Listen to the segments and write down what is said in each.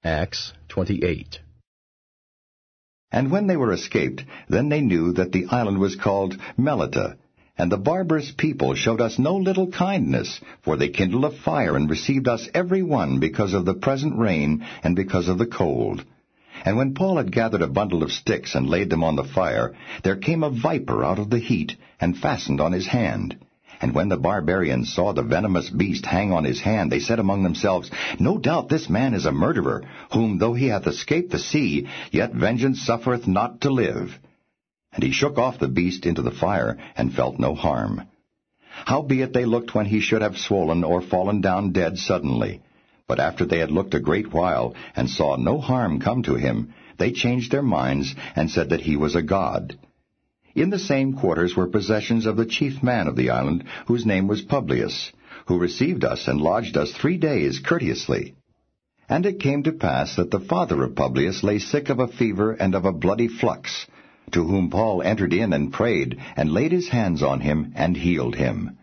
Acts 28. And when they were escaped, then they knew that the island was called Melita. And the barbarous people showed us no little kindness, for they kindled a fire and received us every one because of the present rain and because of the cold. And when Paul had gathered a bundle of sticks and laid them on the fire, there came a viper out of the heat and fastened on his hand. And when the barbarians saw the venomous beast hang on his hand, they said among themselves, No doubt this man is a murderer, whom though he hath escaped the sea, yet vengeance suffereth not to live. And he shook off the beast into the fire, and felt no harm. Howbeit they looked when he should have swollen or fallen down dead suddenly. But after they had looked a great while, and saw no harm come to him, they changed their minds, and said that he was a god. In the same quarters were possessions of the chief man of the island, whose name was Publius, who received us and lodged us 3 days courteously. And it came to pass that the father of Publius lay sick of a fever and of a bloody flux, to whom Paul entered in and prayed, and laid his hands on him, and healed him.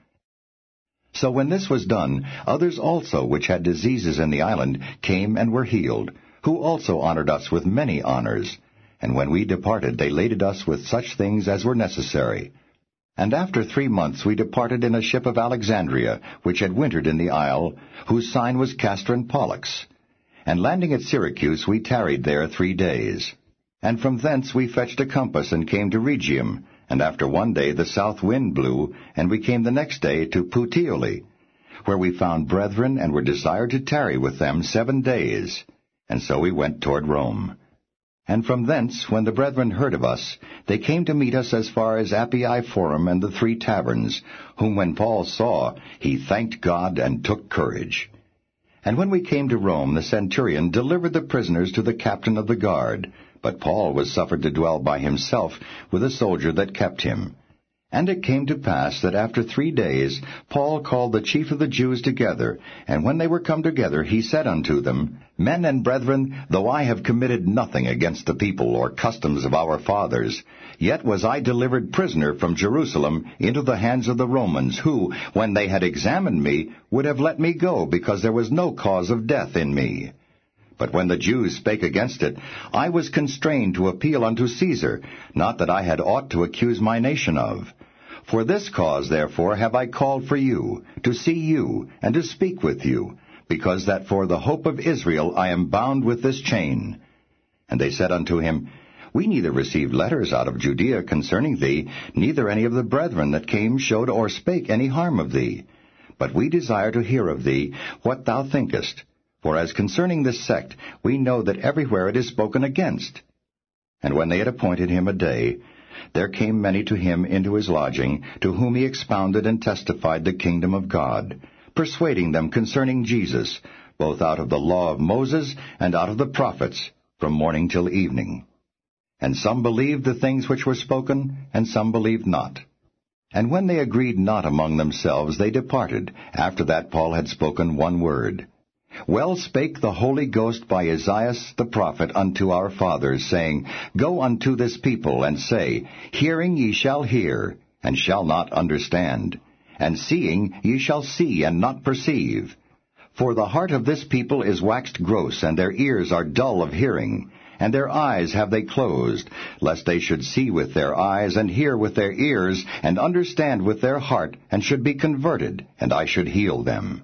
So when this was done, others also which had diseases in the island came and were healed, who also honored us with many honors. And when we departed, they laded us with such things as were necessary. And after 3 months we departed in a ship of Alexandria, which had wintered in the isle, whose sign was Castor and Pollux. And landing at Syracuse, we tarried there 3 days. And from thence we fetched a compass, and came to Rhegium. And after 1 day the south wind blew, and we came the next day to Puteoli, where we found brethren, and were desired to tarry with them 7 days. And so we went toward Rome. And from thence, when the brethren heard of us, they came to meet us as far as Appii Forum and the 3 taverns, whom when Paul saw, he thanked God and took courage. And when we came to Rome, the centurion delivered the prisoners to the captain of the guard, but Paul was suffered to dwell by himself with a soldier that kept him. And it came to pass that after 3 days Paul called the chief of the Jews together, and when they were come together, he said unto them, Men and brethren, though I have committed nothing against the people or customs of our fathers, yet was I delivered prisoner from Jerusalem into the hands of the Romans, who, when they had examined me, would have let me go, because there was no cause of death in me. But when the Jews spake against it, I was constrained to appeal unto Caesar, not that I had aught to accuse my nation of. For this cause, therefore, have I called for you, to see you, and to speak with you, because that for the hope of Israel I am bound with this chain. And they said unto him, We neither received letters out of Judea concerning thee, neither any of the brethren that came showed or spake any harm of thee. But we desire to hear of thee what thou thinkest. For as concerning this sect, we know that everywhere it is spoken against. And when they had appointed him a day, there came many to him into his lodging, to whom he expounded and testified the kingdom of God, persuading them concerning Jesus, both out of the law of Moses and out of the prophets, from morning till evening. And some believed the things which were spoken, and some believed not. And when they agreed not among themselves, they departed, after that Paul had spoken 1 word. Well spake the Holy Ghost by Esaias the prophet unto our fathers, saying, Go unto this people, and say, Hearing ye shall hear, and shall not understand, and seeing ye shall see, and not perceive. For the heart of this people is waxed gross, and their ears are dull of hearing, and their eyes have they closed, lest they should see with their eyes, and hear with their ears, and understand with their heart, and should be converted, and I should heal them.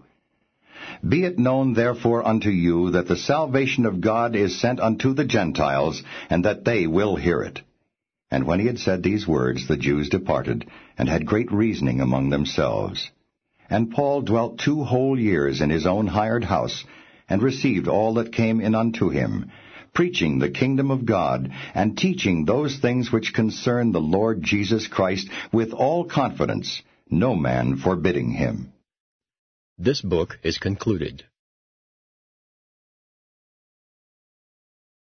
Be it known therefore unto you that the salvation of God is sent unto the Gentiles, and that they will hear it. And when he had said these words, the Jews departed, and had great reasoning among themselves. And Paul dwelt 2 whole years in his own hired house, and received all that came in unto him, preaching the kingdom of God, and teaching those things which concern the Lord Jesus Christ with all confidence, no man forbidding him. This book is concluded.